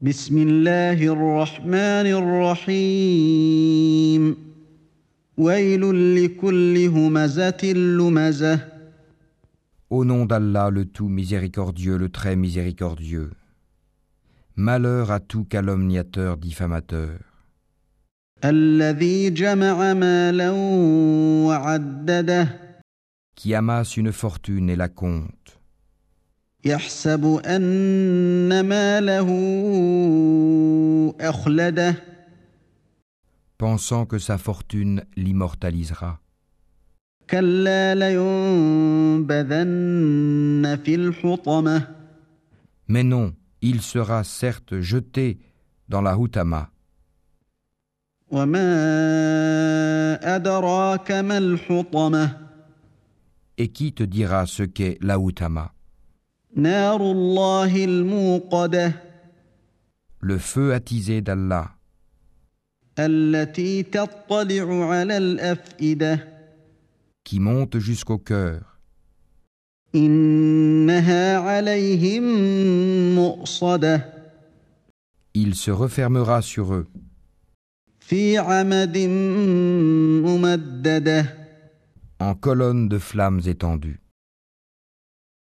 بسم الله الرحمن الرحيم ويل لكل همزة لمزة Au nom d'Allah, le tout miséricordieux, le très miséricordieux. Malheur à tout calomniateur diffamateur, الذي جمع مالا وعدده qui amasse une fortune et la compte, يحسب أن ماله أخلده pensant que sa fortune l'immortalisera. كلا لينبذن في الحطمة Mais non, il sera certes jeté dans la Houtama. وما أدراك ما الحطمة Et qui te dira ce qu'est la Houtama? نار الله الموقدة Le feu attisé d'Allah, التي تطلع على الأفئدة qui monte jusqu'au cœur. إنها عليهم مؤصدة Il se refermera sur eux, في عمد ممددة en colonnes de flammes étendues.